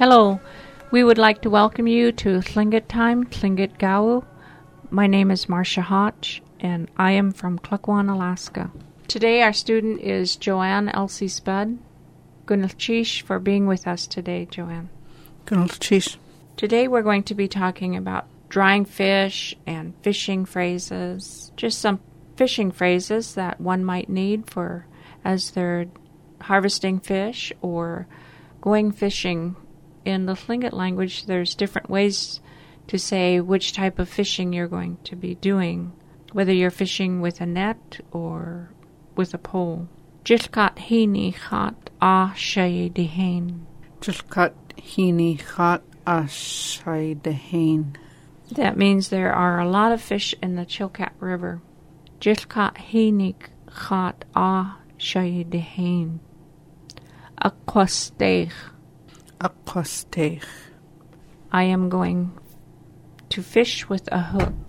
Hello, we would like to welcome you to Tlingit Time, Tlingit Gau. My name is Marcia Hotch, and I am from Klukwan, Alaska. Today our student is Joanne Elsie Spud. Gunalchish for being with us today, Joanne. Gunalchish. Today we're going to be talking about drying fish and fishing phrases, just some fishing phrases that one might need for as they're harvesting fish or going fishing. In the Tlingit language, there's different ways to say which type of fishing you're going to be doing, whether you're fishing with a net or with a pole. Jilkat hini chat a shay dehain. Jilkat hini chat a shay dehain. That means there are a lot of fish in the Chilkat River. Jilkat hini chat a shay dehain. Aquasteich. Aquasteich. I am going to fish with a hook.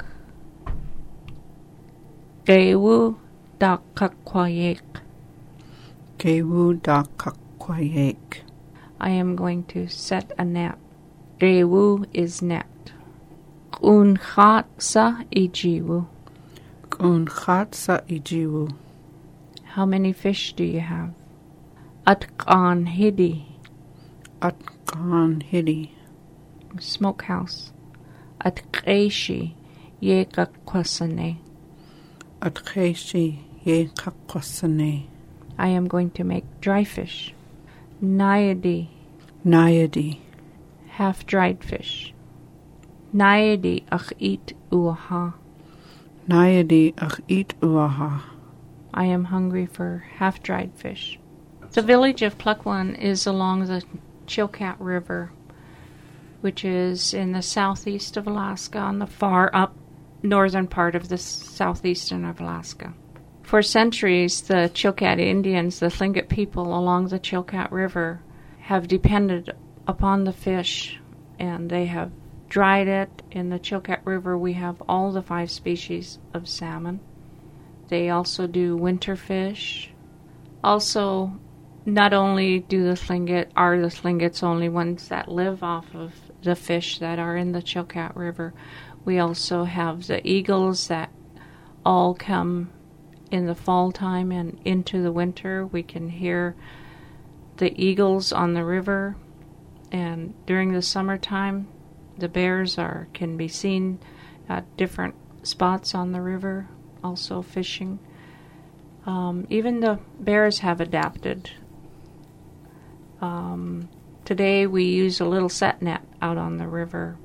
Gewu da kakwayek. Gewu da kakwayek. I am going to set a net. Gewu is net. Unchatsa ijiwu. Unchatsa ijiwu. How many fish do you have? Atkan hidi. Atkan hidi. Smokehouse. Atkeshi ye kakwasane. Atkeshi ye kakwasane. I am going to make dry fish. Nayadi. Nayadi. Half-dried fish. Nayadi ach eat uaha. Nayadi ach eat uaha. I am hungry for half-dried fish. The village of Klukwan is along the Chilkat River, which is in the southeast of Alaska, on the far up northern part of the southeastern of Alaska. For centuries, the Chilkat Indians, the Tlingit people along the Chilkat River, have depended upon the fish, and they have dried it. In the Chilkat River, we have all the 5 species of salmon. They also do winter fish. Also, not only are the Tlingits only ones that live off of the fish that are in the Chilkat River, we also have the eagles that all come in the fall time and into the winter. We can hear the eagles on the river, and during the summertime, the bears can be seen at different spots on the river, also fishing. Even the bears have adapted. Today we use a little set net out on the river.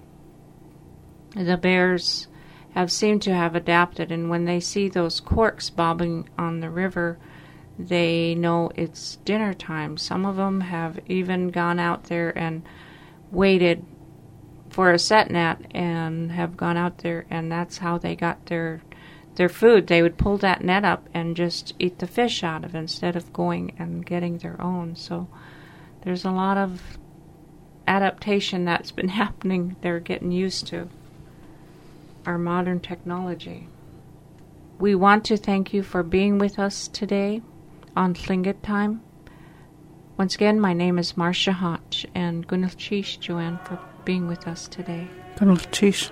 The bears have seemed to have adapted, and when they see those corks bobbing on the river, they know it's dinner time. Some of them have even gone out there and waited for a set net and have gone out there, and that's how they got their food. They would pull that net up and just eat the fish out of it instead of going and getting their own. So there's a lot of adaptation that's been happening. They're getting used to our modern technology. We want to thank you for being with us today on Tlingit Time. Once again, my name is Marcia Hotch, and Gunalchish, Joanne, for being with us today. Gunalchish.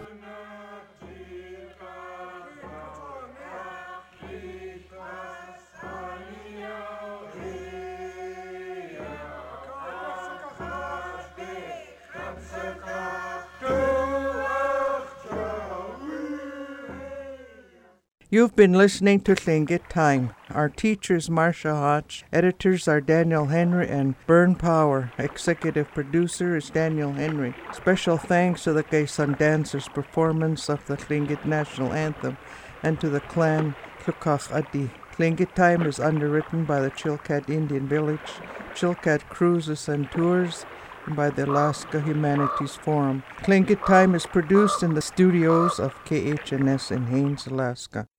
You've been listening to Tlingit Time. Our teacher is Marcia Hotch. Editors are Daniel Henry and Bern Power. Executive producer is Daniel Henry. Special thanks to the Quezon Dancers' performance of the Tlingit National Anthem and to the clan Tlukach Adi. Tlingit Time is underwritten by the Chilkat Indian Village, Chilkat Cruises and Tours, and by the Alaska Humanities Forum. Tlingit Time is produced in the studios of KHNS in Haines, Alaska.